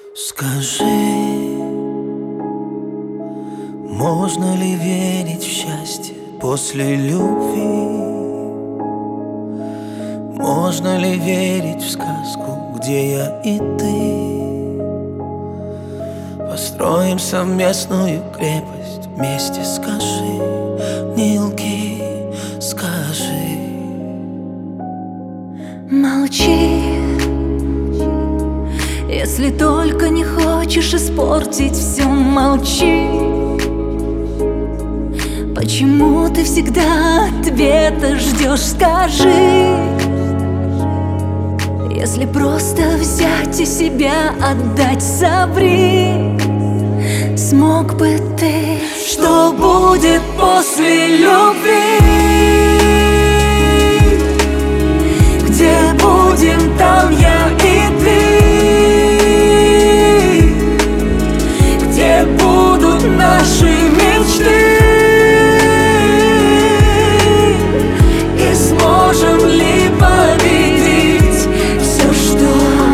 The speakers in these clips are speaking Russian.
Скажи, можно ли верить в счастье после любви? Можно ли верить в сказку, где я и ты построим совместную крепость вместе? Скажи, не лги, скажи. Молчи, если только не хочешь испортить все. Молчи, почему ты всегда ответа ждешь? Скажи, если просто взять и себя отдать, соври. Смог бы ты? Что будет после любви? Где будем, там я и ты. Где будут наши мечты? И сможем ли победить все, что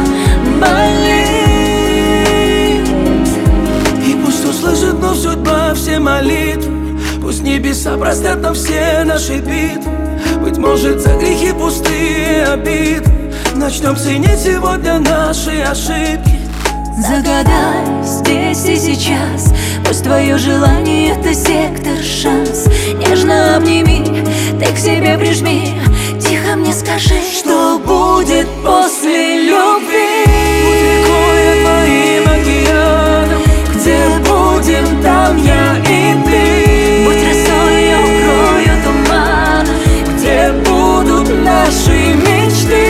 болит? И пусть услышит вновь судьба все молитвы, пусть небеса простят нам все наши битвы. Быть может, за грехи пустые обиды начнем ценить сегодня наши ошибки. Загадай здесь и сейчас, пусть твое желание — это сектор шанс. Нежно обними, ты к себе прижми, тихо мне скажи, что будет после любви. Будь рекой, я твоим океаном, Где будем, там я и ты. Будь росой, я укрою туманом. где будут Наши мечты.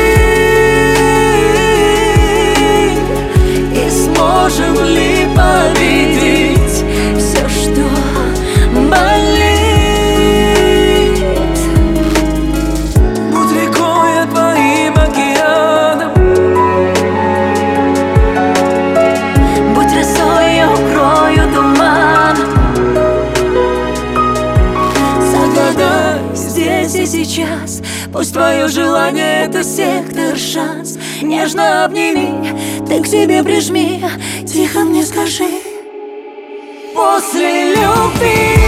И сможем ли победить все, что болит? Будь рекой, я твоим океаном, Будь росой, я укрою туманом. Загадай здесь и сейчас, пусть твое желание — это сектор шанс. Нежно обними, ты к себе прижми, тихо мне скажи, после любви.